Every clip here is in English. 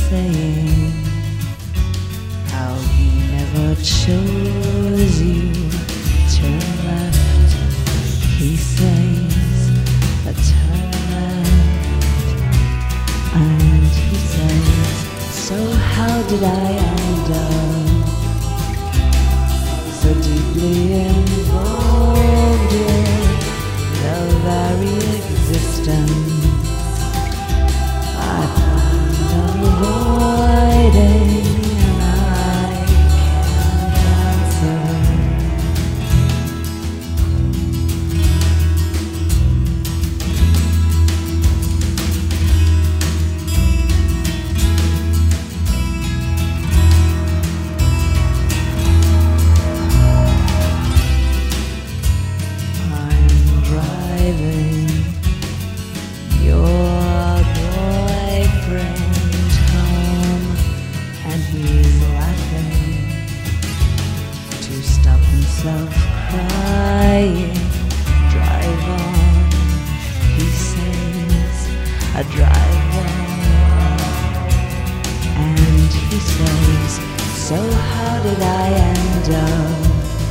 saying how he never chose you. Turn left, he says, but turn left. And he says, so how did I end up so deeply involved in the very existence I planned on avoiding, and I can't answer. I'm driving your boyfriend home, and he's laughing to stop himself crying. Drive on, he says, drive on. And he says, so how did I end up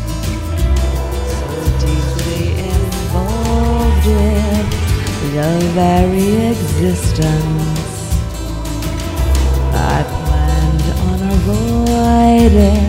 so deeply involved with the very existence I planned on avoiding?